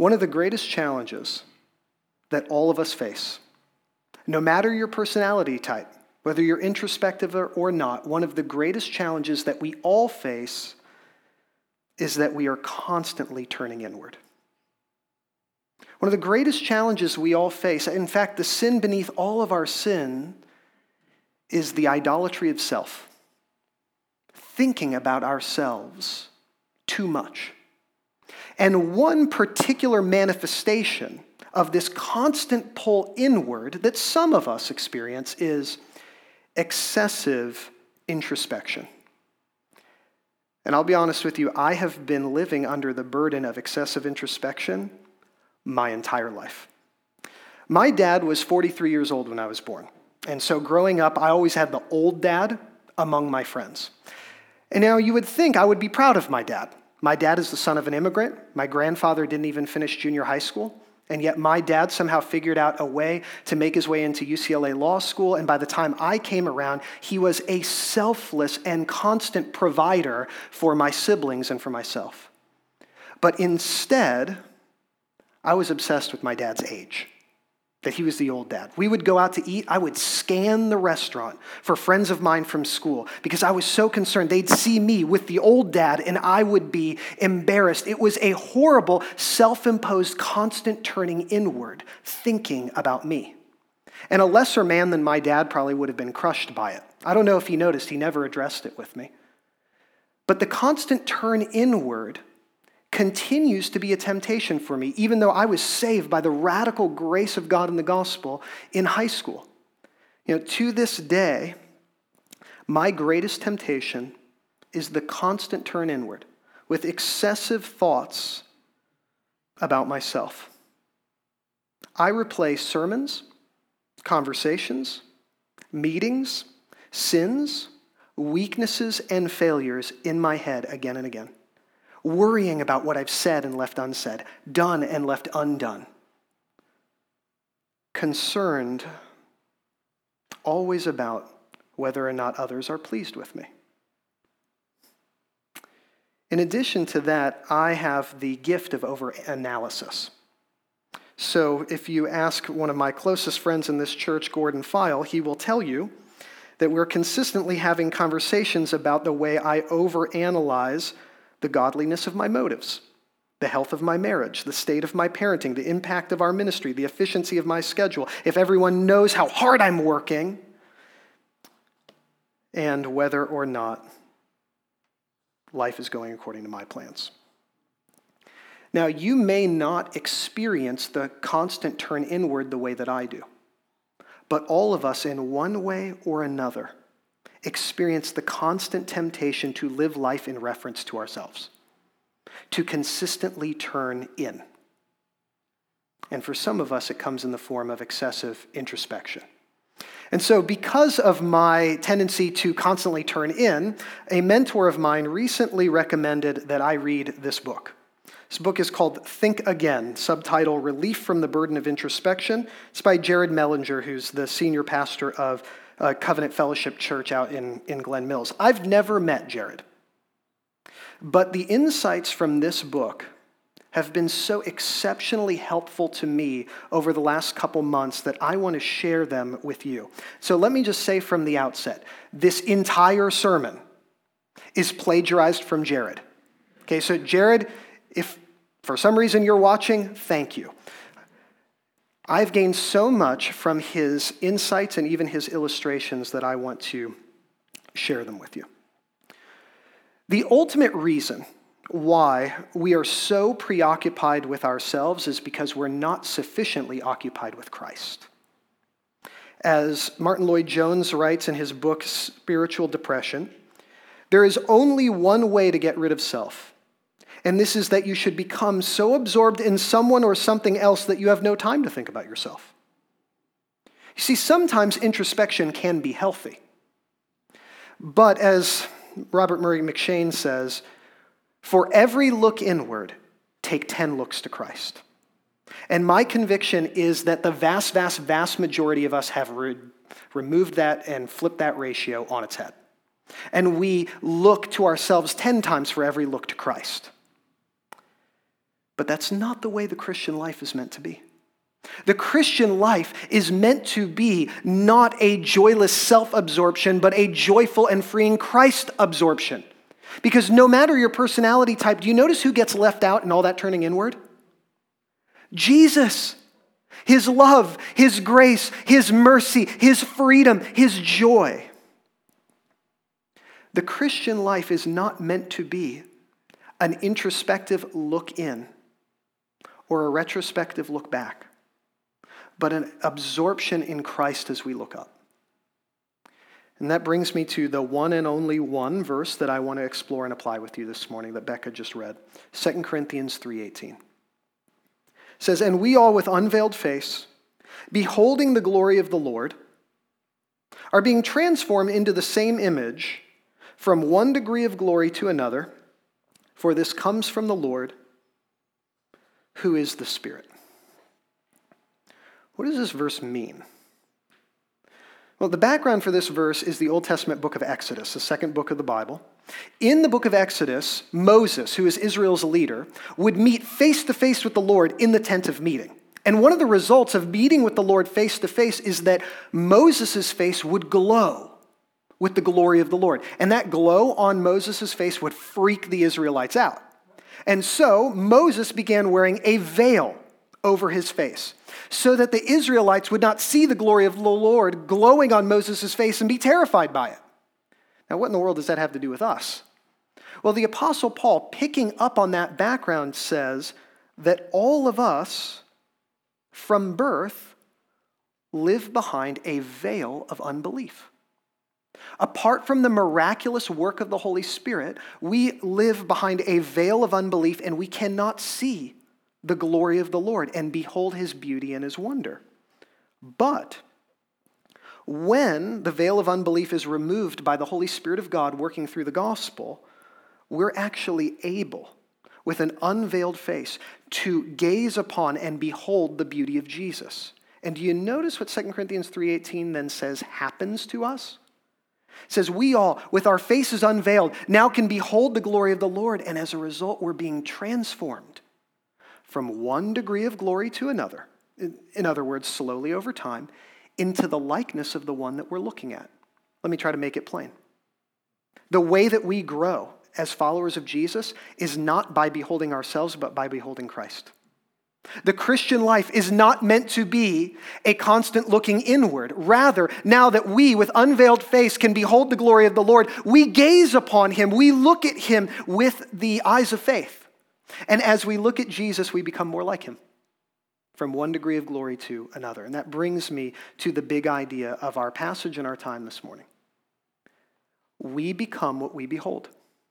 One of the greatest challenges that all of us face, no matter your personality type, whether you're introspective or not, one of the greatest challenges that we all face is that we are constantly turning inward. One of the greatest challenges we all face, in fact, the sin beneath all of our sin, is the idolatry of self. Thinking about ourselves too much. And one particular manifestation of this constant pull inward that some of us experience is excessive introspection. And I'll be honest with you, I have been living under the burden of excessive introspection my entire life. My dad was 43 years old when I was born. And so growing up, I always had the old dad among my friends. And now you would think I would be proud of my dad. My dad is the son of an immigrant. My grandfather didn't even finish junior high school. And yet my dad somehow figured out a way to make his way into UCLA Law School. And by the time I came around, he was a selfless and constant provider for my siblings and for myself. But instead, I was obsessed with my dad's age, that he was the old dad. We would go out to eat. I would scan the restaurant for friends of mine from school because I was so concerned they'd see me with the old dad and I would be embarrassed. It was a horrible, self-imposed, constant turning inward, thinking about me. And a lesser man than my dad probably would have been crushed by it. I don't know if he noticed. He never addressed it with me. But the constant turn inward continues to be a temptation for me, even though I was saved by the radical grace of God in the gospel in high school. To this day, my greatest temptation is the constant turn inward with excessive thoughts about myself. I replay sermons, conversations, meetings, sins, weaknesses, and failures in my head again and again. Worrying about what I've said and left unsaid, done and left undone. Concerned always about whether or not others are pleased with me. In addition to that, I have the gift of overanalysis. So if you ask one of my closest friends in this church, Gordon File, he will tell you that we're consistently having conversations about the way I overanalyze the godliness of my motives, the health of my marriage, the state of my parenting, the impact of our ministry, the efficiency of my schedule, if everyone knows how hard I'm working, and whether or not life is going according to my plans. Now, you may not experience the constant turn inward the way that I do, but all of us in one way or another experience the constant temptation to live life in reference to ourselves, to consistently turn in. And for some of us, it comes in the form of excessive introspection. And so because of my tendency to constantly turn in, a mentor of mine recently recommended that I read this book. This book is called Think Again, subtitle Relief from the Burden of Introspection. It's by Jared Mellinger, who's the senior pastor of Covenant Fellowship Church out in Glen Mills. I've never met Jared, but the insights from this book have been so exceptionally helpful to me over the last couple months that I want to share them with you. So let me just say from the outset, this entire sermon is plagiarized from Jared. Okay, so Jared, if for some reason you're watching, thank you. I've gained so much from his insights and even his illustrations that I want to share them with you. The ultimate reason why we are so preoccupied with ourselves is because we're not sufficiently occupied with Christ. As Martin Lloyd-Jones writes in his book, Spiritual Depression, there is only one way to get rid of self. And this is that you should become so absorbed in someone or something else that you have no time to think about yourself. You see, sometimes introspection can be healthy. But as Robert Murray McShane says, for every look inward, take 10 looks to Christ. And my conviction is that the vast, vast, vast majority of us have removed that and flipped that ratio on its head. And we look to ourselves 10 times for every look to Christ. But that's not the way the Christian life is meant to be. The Christian life is meant to be not a joyless self-absorption, but a joyful and freeing Christ absorption. Because no matter your personality type, do you notice who gets left out in all that turning inward? Jesus. His love, His grace, His mercy, His freedom, His joy. The Christian life is not meant to be an introspective look in or a retrospective look back, but an absorption in Christ as we look up. And that brings me to the one and only one verse that I want to explore and apply with you this morning that Becca just read, 2 Corinthians 3:18. It says, "And we all with unveiled face, beholding the glory of the Lord, are being transformed into the same image from one degree of glory to another, for this comes from the Lord, who is the Spirit." What does this verse mean? Well, the background for this verse is the Old Testament book of Exodus, the second book of the Bible. In the book of Exodus, Moses, who is Israel's leader, would meet face to face with the Lord in the tent of meeting. And one of the results of meeting with the Lord face to face is that Moses' face would glow with the glory of the Lord. And that glow on Moses' face would freak the Israelites out. And so Moses began wearing a veil over his face so that the Israelites would not see the glory of the Lord glowing on Moses' face and be terrified by it. Now, what in the world does that have to do with us? Well, the Apostle Paul, picking up on that background, says that all of us from birth live behind a veil of unbelief. Apart from the miraculous work of the Holy Spirit, we live behind a veil of unbelief and we cannot see the glory of the Lord and behold His beauty and His wonder. But when the veil of unbelief is removed by the Holy Spirit of God working through the gospel, we're actually able, with an unveiled face, to gaze upon and behold the beauty of Jesus. And do you notice what 2 Corinthians 3:18 then says happens to us? It says, we all, with our faces unveiled, now can behold the glory of the Lord, and as a result, we're being transformed from one degree of glory to another, in other words, slowly over time, into the likeness of the one that we're looking at. Let me try to make it plain. The way that we grow as followers of Jesus is not by beholding ourselves, but by beholding Christ. The Christian life is not meant to be a constant looking inward. Rather, now that we, with unveiled face, can behold the glory of the Lord, we gaze upon Him, we look at Him with the eyes of faith. And as we look at Jesus, we become more like Him, from one degree of glory to another. And that brings me to the big idea of our passage and our time this morning. We become what we behold.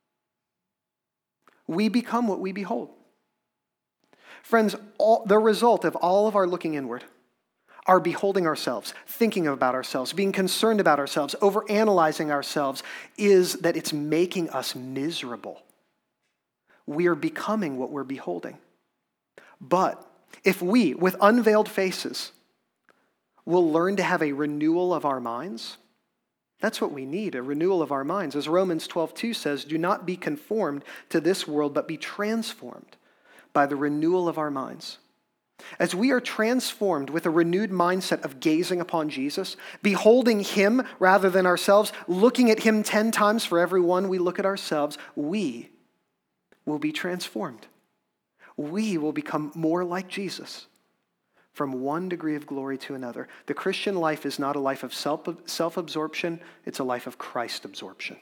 We become what we behold. Friends, the result of all of our looking inward, our beholding ourselves, thinking about ourselves, being concerned about ourselves, overanalyzing ourselves, is that it's making us miserable. We are becoming what we're beholding. But if we, with unveiled faces, will learn to have a renewal of our minds, that's what we need, a renewal of our minds. As Romans 12:2 says, do not be conformed to this world, but be transformed by the renewal of our minds. As we are transformed with a renewed mindset of gazing upon Jesus, beholding Him rather than ourselves, looking at Him 10 times for every one we look at ourselves, we will be transformed. We will become more like Jesus from one degree of glory to another. The Christian life is not a life of self-absorption, it's a life of Christ absorption.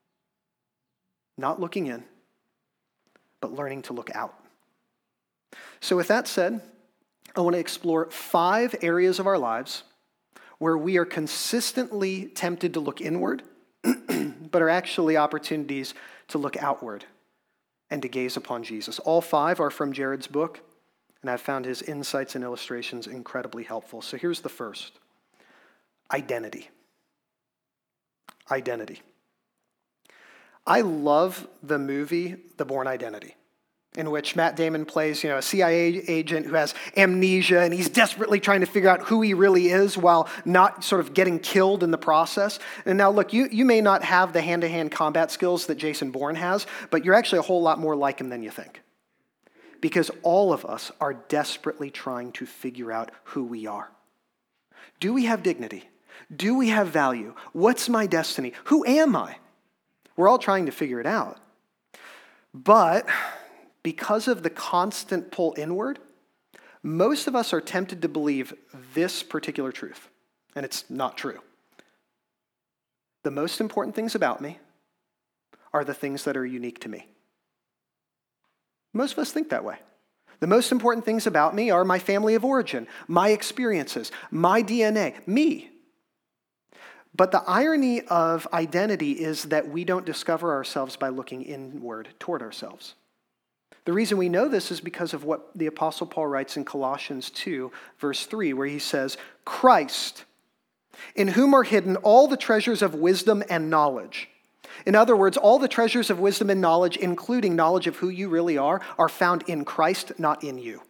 Not looking in, but learning to look out. So with that said, I want to explore 5 areas of our lives where we are consistently tempted to look inward, but are actually opportunities to look outward and to gaze upon Jesus. All 5 are from Jared's book, and I've found his insights and illustrations incredibly helpful. So here's the first. Identity. Identity. I love the movie The Bourne Identity, in which Matt Damon plays, a CIA agent who has amnesia, and he's desperately trying to figure out who he really is while not sort of getting killed in the process. And now, look, you may not have the hand-to-hand combat skills that Jason Bourne has, but you're actually a whole lot more like him than you think. because all of us are desperately trying to figure out who we are. Do we have dignity? Do we have value? What's my destiny? Who am I? We're all trying to figure it out. But because of the constant pull inward, most of us are tempted to believe this particular truth, and it's not true. The most important things about me are the things that are unique to me. Most of us think that way. The most important things about me are my family of origin, my experiences, my DNA, me. But the irony of identity is that we don't discover ourselves by looking inward toward ourselves. The reason we know this is because of what the Apostle Paul writes in Colossians 2, verse 3, where he says, Christ, in whom are hidden all the treasures of wisdom and knowledge. In other words, all the treasures of wisdom and knowledge, including knowledge of who you really are found in Christ, not in you.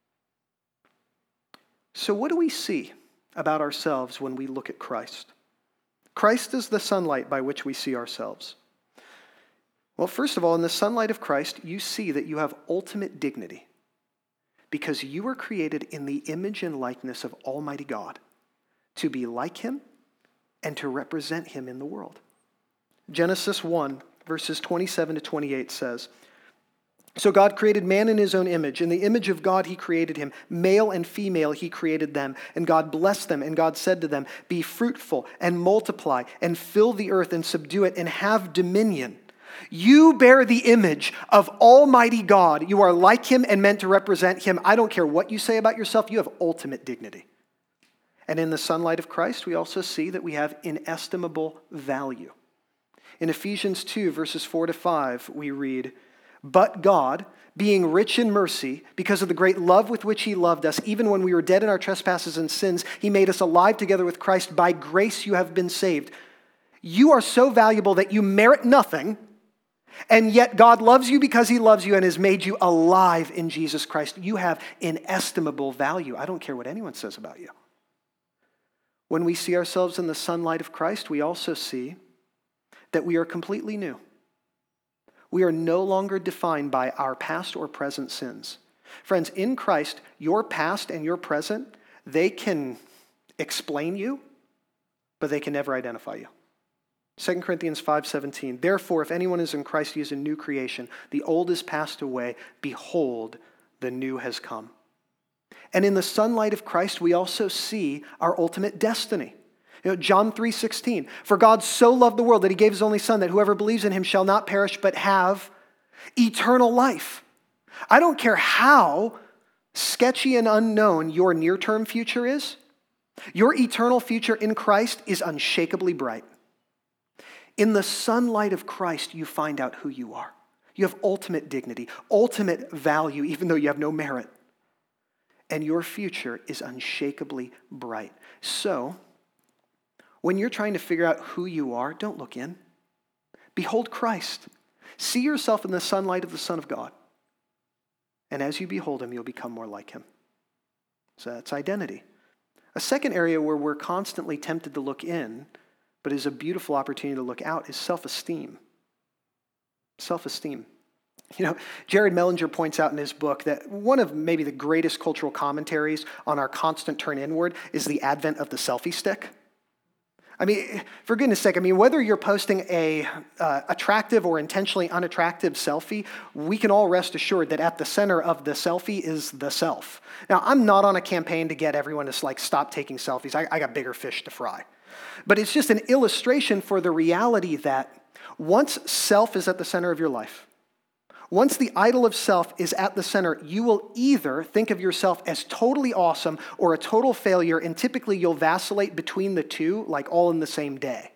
So what do we see about ourselves when we look at Christ? Christ is the sunlight by which we see ourselves. Well, first of all, in the sunlight of Christ, you see that you have ultimate dignity because you were created in the image and likeness of Almighty God to be like him and to represent him in the world. Genesis 1, verses 27 to 28 says, So God created man in his own image. In the image of God he created him. Male and female he created them. And God blessed them. And God said to them, Be fruitful and multiply and fill the earth and subdue it and have dominion. You bear the image of Almighty God. You are like him and meant to represent him. I don't care what you say about yourself. You have ultimate dignity. And in the sunlight of Christ, we also see that we have inestimable value. In Ephesians 2, verses 4 to 5, we read, But God, being rich in mercy, because of the great love with which he loved us, even when we were dead in our trespasses and sins, he made us alive together with Christ. By grace you have been saved. You are so valuable that you merit nothing, and yet God loves you because he loves you and has made you alive in Jesus Christ. You have inestimable value. I don't care what anyone says about you. When we see ourselves in the sunlight of Christ, we also see that we are completely new. We are no longer defined by our past or present sins. Friends, in Christ, your past and your present, they can explain you, but they can never identify you. 2 Corinthians 5:17, Therefore, if anyone is in Christ, he is a new creation. The old is passed away. Behold, the new has come. And in the sunlight of Christ, we also see our ultimate destiny. John 3:16, For God so loved the world that he gave his only son, that whoever believes in him shall not perish but have eternal life. I don't care how sketchy and unknown your near-term future is. Your eternal future in Christ is unshakably bright. In the sunlight of Christ, you find out who you are. You have ultimate dignity, ultimate value, even though you have no merit. And your future is unshakably bright. So, when you're trying to figure out who you are, don't look in. Behold Christ. See yourself in the sunlight of the Son of God. And as you behold him, you'll become more like him. So that's identity. A second area where we're constantly tempted to look in, but is a beautiful opportunity to look out, is self-esteem. Self-esteem. Jared Mellinger points out in his book that one of maybe the greatest cultural commentaries on our constant turn inward is the advent of the selfie stick. For goodness sake, whether you're posting a attractive or intentionally unattractive selfie, we can all rest assured that at the center of the selfie is the self. Now, I'm not on a campaign to get everyone to stop taking selfies. I got bigger fish to fry. But it's just an illustration for the reality that once self is at the center of your life, once the idol of self is at the center, you will either think of yourself as totally awesome or a total failure, and typically you'll vacillate between the two, all in the same day.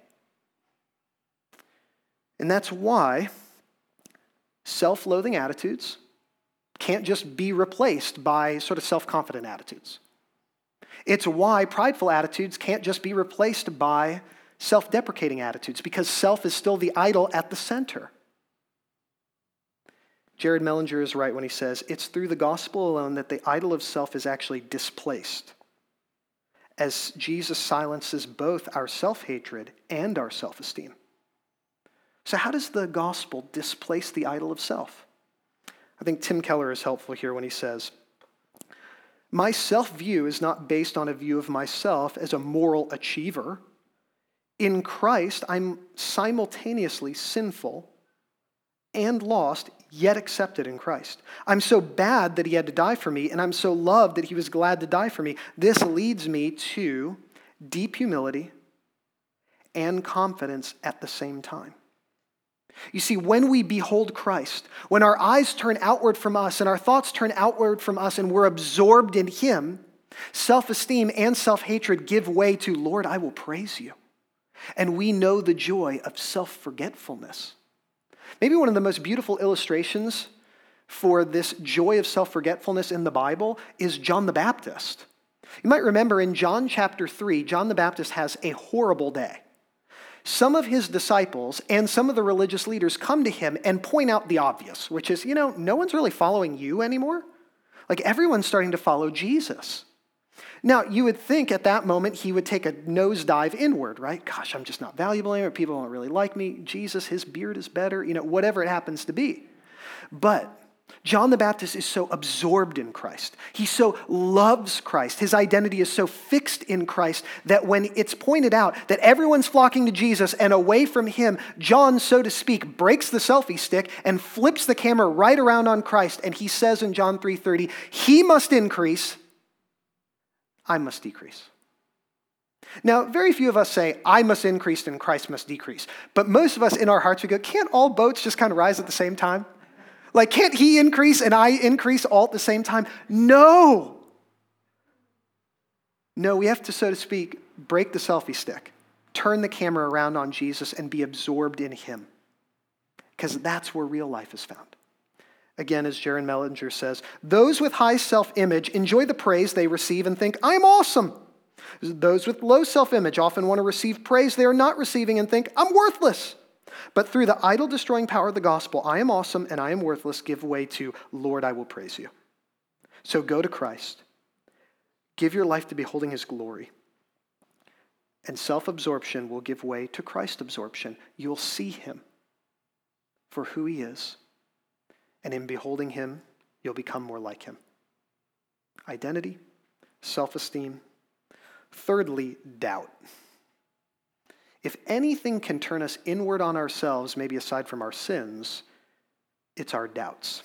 And that's why self-loathing attitudes can't just be replaced by sort of self-confident attitudes. It's why prideful attitudes can't just be replaced by self-deprecating attitudes, because self is still the idol at the center. Jared Mellinger is right when he says, it's through the gospel alone that the idol of self is actually displaced, as Jesus silences both our self-hatred and our self-esteem. So how does the gospel displace the idol of self? I think Tim Keller is helpful here when he says, my self-view is not based on a view of myself as a moral achiever. In Christ, I'm simultaneously sinful and lost, yet accepted in Christ. I'm so bad that he had to die for me, and I'm so loved that he was glad to die for me. This leads me to deep humility and confidence at the same time. You see, when we behold Christ, when our eyes turn outward from us and our thoughts turn outward from us and we're absorbed in him, self-esteem and self-hatred give way to, Lord, I will praise you. And we know the joy of self-forgetfulness. Maybe one of the most beautiful illustrations for this joy of self-forgetfulness in the Bible is John the Baptist. You might remember in John chapter 3, John the Baptist has a horrible day. Some of his disciples and some of the religious leaders come to him and point out the obvious, which is, no one's really following you anymore. Like everyone's starting to follow Jesus. Now, you would think at that moment he would take a nosedive inward, right? Gosh, I'm just not valuable anymore. People don't really like me. Jesus, his beard is better, whatever it happens to be. But John the Baptist is so absorbed in Christ. He so loves Christ. His identity is so fixed in Christ that when it's pointed out that everyone's flocking to Jesus and away from him, John, so to speak, breaks the selfie stick and flips the camera right around on Christ. And he says in John 3:30, he must increase, I must decrease. Now, very few of us say, I must increase and Christ must decrease. But most of us in our hearts, we go, can't all boats just kind of rise at the same time? Like, can't he increase and I increase all at the same time? No. No, we have to, so to speak, break the selfie stick, turn the camera around on Jesus and be absorbed in him. Because that's where real life is found. Again, as Jaron Mellinger says, those with high self-image enjoy the praise they receive and think, I'm awesome. Those with low self-image often want to receive praise they are not receiving and think, I'm worthless. But through the idol-destroying power of the gospel, I am awesome and I am worthless, give way to, Lord, I will praise you. So go to Christ. Give your life to beholding his glory. And self-absorption will give way to Christ absorption. You'll see him for who he is. And in beholding him, you'll become more like him. Identity, self-esteem. Thirdly, doubt. If anything can turn us inward on ourselves, maybe aside from our sins, it's our doubts.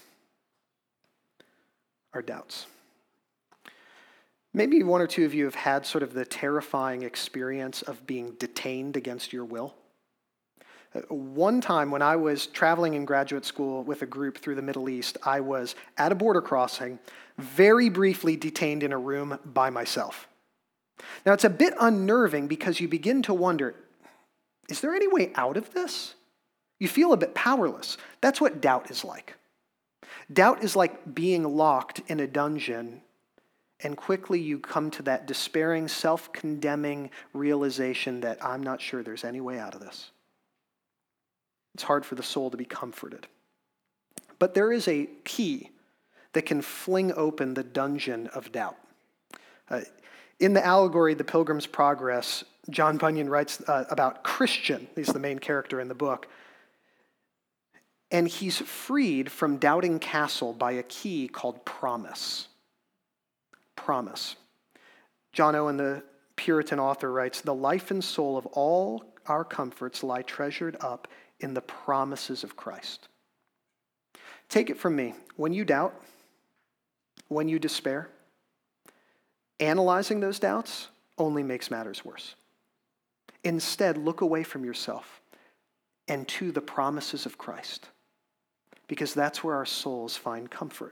Our doubts. Maybe one or two of you have had sort of the terrifying experience of being detained against your will. One time when I was traveling in graduate school with a group through the Middle East, I was at a border crossing, very briefly detained in a room by myself. Now, it's a bit unnerving because you begin to wonder, is there any way out of this? You feel a bit powerless. That's what doubt is like. Doubt is like being locked in a dungeon, and quickly you come to that despairing, self-condemning realization that I'm not sure there's any way out of this. It's hard for the soul to be comforted. But there is a key that can fling open the dungeon of doubt. In the allegory, The Pilgrim's Progress, John Bunyan writes about Christian. He's the main character in the book. And he's freed from Doubting Castle by a key called promise. Promise. John Owen, the Puritan author, writes, the life and soul of all our comforts lie treasured up in the promises of Christ. Take it from me. When you doubt, when you despair, analyzing those doubts only makes matters worse. Instead, look away from yourself and to the promises of Christ, because that's where our souls find comfort.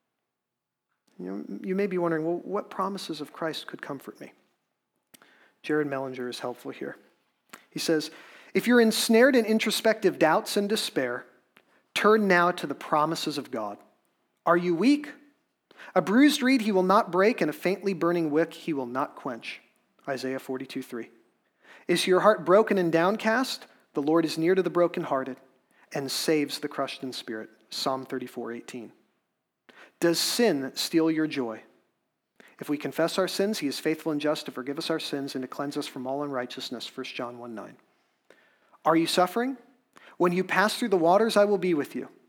You may be wondering, well, what promises of Christ could comfort me? Jaron Mellinger is helpful here. He says, if you're ensnared in introspective doubts and despair, turn now to the promises of God. Are you weak? A bruised reed he will not break, and a faintly burning wick he will not quench. Isaiah 42:3. Is your heart broken and downcast? The Lord is near to the brokenhearted and saves the crushed in spirit. Psalm 34:18. Does sin steal your joy? If we confess our sins, he is faithful and just to forgive us our sins and to cleanse us from all unrighteousness. 1 John 1:9. Are you suffering? When you pass through the waters, I will be with you.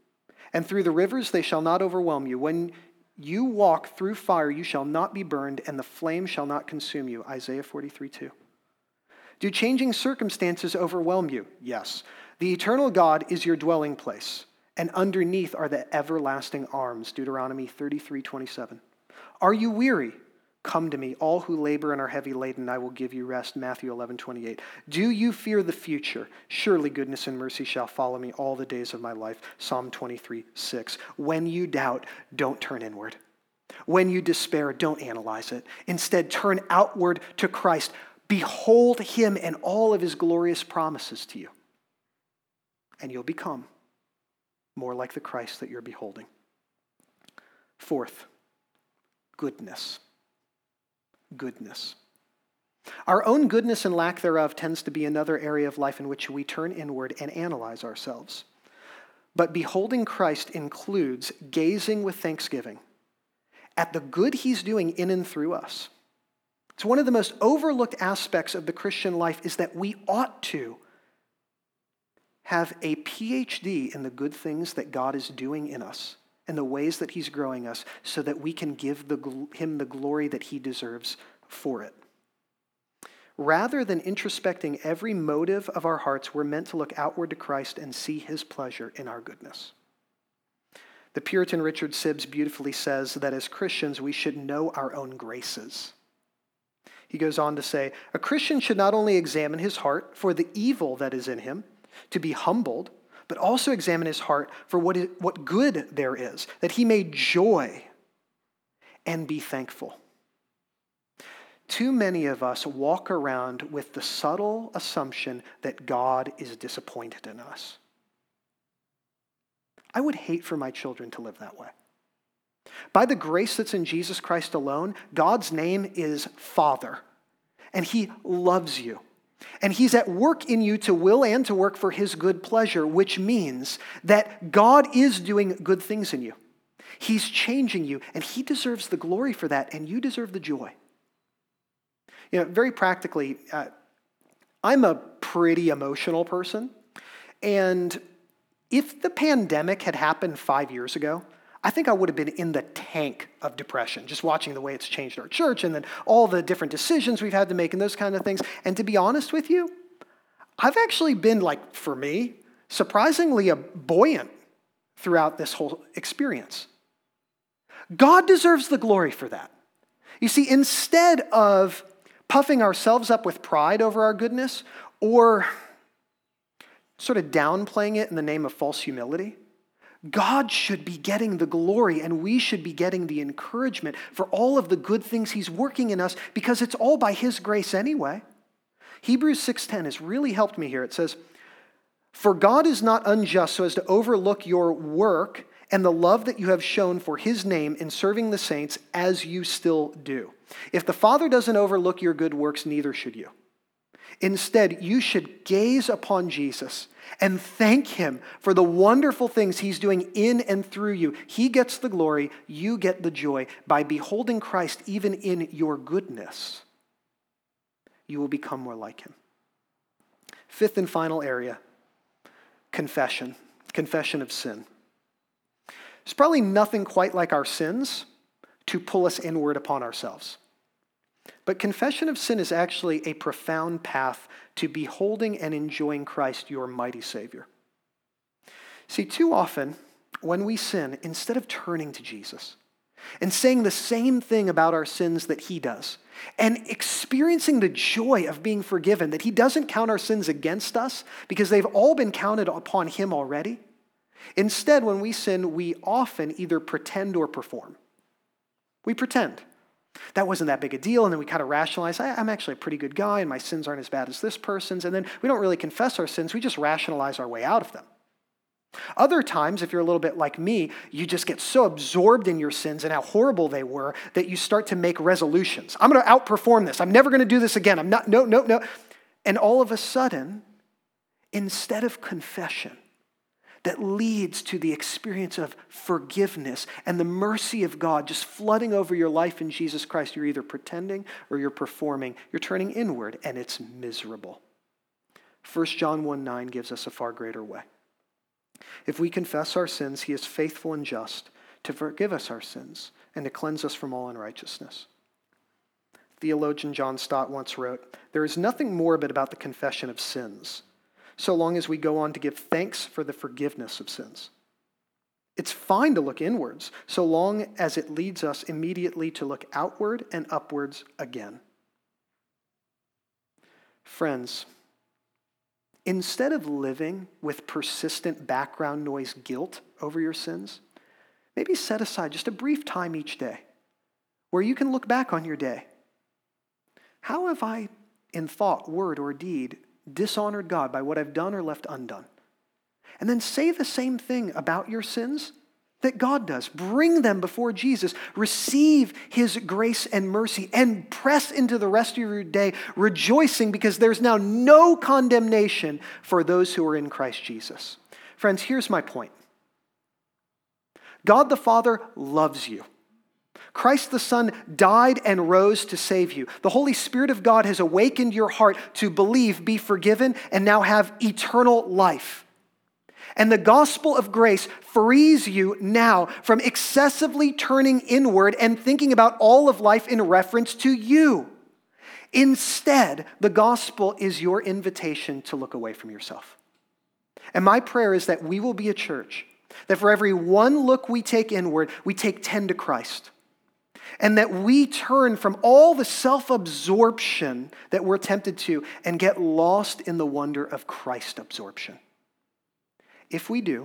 And through the rivers they shall not overwhelm you. When you walk through fire, you shall not be burned, and the flame shall not consume you. Isaiah 43:2. Do changing circumstances overwhelm you? Yes. The eternal God is your dwelling place, and underneath are the everlasting arms. Deuteronomy 33:27. Are you weary? Come to me, all who labor and are heavy laden, I will give you rest. Matthew 11:28. Do you fear the future? Surely goodness and mercy shall follow me all the days of my life. Psalm 23:6. When you doubt, don't turn inward. When you despair, don't analyze it. Instead, turn outward to Christ. Behold him and all of his glorious promises to you. And you'll become more like the Christ that you're beholding. Fourth, goodness. Goodness. Our own goodness and lack thereof tends to be another area of life in which we turn inward and analyze ourselves. But beholding Christ includes gazing with thanksgiving at the good he's doing in and through us. It's one of the most overlooked aspects of the Christian life is that we ought to have a PhD in the good things that God is doing in us and the ways that he's growing us so that we can give him the glory that he deserves for it. Rather than introspecting every motive of our hearts, we're meant to look outward to Christ and see his pleasure in our goodness. The Puritan Richard Sibbes beautifully says that as Christians, we should know our own graces. He goes on to say, a Christian should not only examine his heart for the evil that is in him, to be humbled, but also examine his heart for what good there is, that he may joy and be thankful. Too many of us walk around with the subtle assumption that God is disappointed in us. I would hate for my children to live that way. By the grace that's in Jesus Christ alone, God's name is Father, and he loves you. And he's at work in you to will and to work for his good pleasure, which means that God is doing good things in you. He's changing you, and he deserves the glory for that, and you deserve the joy. You know, very practically, I'm a pretty emotional person, and if the pandemic had happened 5 years ago, I think I would have been in the tank of depression, just watching the way it's changed our church and then all the different decisions we've had to make and those kind of things. And to be honest with you, I've actually been, like, for me, surprisingly buoyant throughout this whole experience. God deserves the glory for that. You see, instead of puffing ourselves up with pride over our goodness or sort of downplaying it in the name of false humility, God should be getting the glory, and we should be getting the encouragement for all of the good things he's working in us, because it's all by his grace anyway. Hebrews 6:10 has really helped me here. It says, "For God is not unjust so as to overlook your work and the love that you have shown for his name in serving the saints, as you still do. If the Father doesn't overlook your good works, neither should you. Instead, you should gaze upon Jesus and thank him for the wonderful things he's doing in and through you. He gets the glory, you get the joy. By beholding Christ even in your goodness, you will become more like him." Fifth and final area, confession. Confession of sin. There's probably nothing quite like our sins to pull us inward upon ourselves. But confession of sin is actually a profound path to beholding and enjoying Christ, your mighty Savior. See, too often, when we sin, instead of turning to Jesus and saying the same thing about our sins that he does, and experiencing the joy of being forgiven, that he doesn't count our sins against us because they've all been counted upon him already, instead, when we sin, we often either pretend or perform. We pretend. That wasn't that big a deal, and then we kind of rationalize, I'm actually a pretty good guy, and my sins aren't as bad as this person's, and then we don't really confess our sins, we just rationalize our way out of them. Other times, if you're a little bit like me, you just get so absorbed in your sins and how horrible they were that you start to make resolutions. I'm going to outperform this. I'm never going to do this again. No. And all of a sudden, instead of confession that leads to the experience of forgiveness and the mercy of God just flooding over your life in Jesus Christ, you're either pretending or you're performing. You're turning inward, and it's miserable. 1 John 1:9 gives us a far greater way. If we confess our sins, he is faithful and just to forgive us our sins and to cleanse us from all unrighteousness. Theologian John Stott once wrote, "There is nothing morbid about the confession of sins, so long as we go on to give thanks for the forgiveness of sins. It's fine to look inwards, so long as it leads us immediately to look outward and upwards again." Friends, instead of living with persistent background noise guilt over your sins, maybe set aside just a brief time each day where you can look back on your day. How have I, in thought, word, or deed, dishonored God by what I've done or left undone? And then say the same thing about your sins that God does. Bring them before Jesus. Receive his grace and mercy and press into the rest of your day rejoicing because there's now no condemnation for those who are in Christ Jesus. Friends, here's my point. God the Father loves you. Christ the Son died and rose to save you. The Holy Spirit of God has awakened your heart to believe, be forgiven, and now have eternal life. And the gospel of grace frees you now from excessively turning inward and thinking about all of life in reference to you. Instead, the gospel is your invitation to look away from yourself. And my prayer is that we will be a church that for every one look we take inward, we take 10 to Christ. And that we turn from all the self-absorption that we're tempted to and get lost in the wonder of Christ absorption. If we do,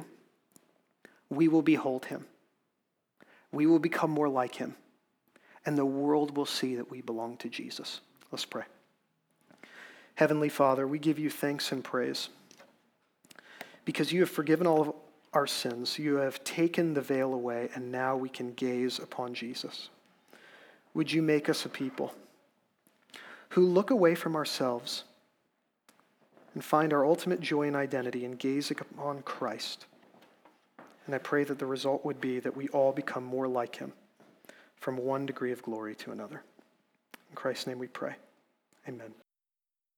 we will behold him. We will become more like him. And the world will see that we belong to Jesus. Let's pray. Heavenly Father, we give you thanks and praise because you have forgiven all of our sins. You have taken the veil away, and now we can gaze upon Jesus. Would you make us a people who look away from ourselves and find our ultimate joy and identity in gazing upon Christ? And I pray that the result would be that we all become more like him from one degree of glory to another. In Christ's name we pray. Amen.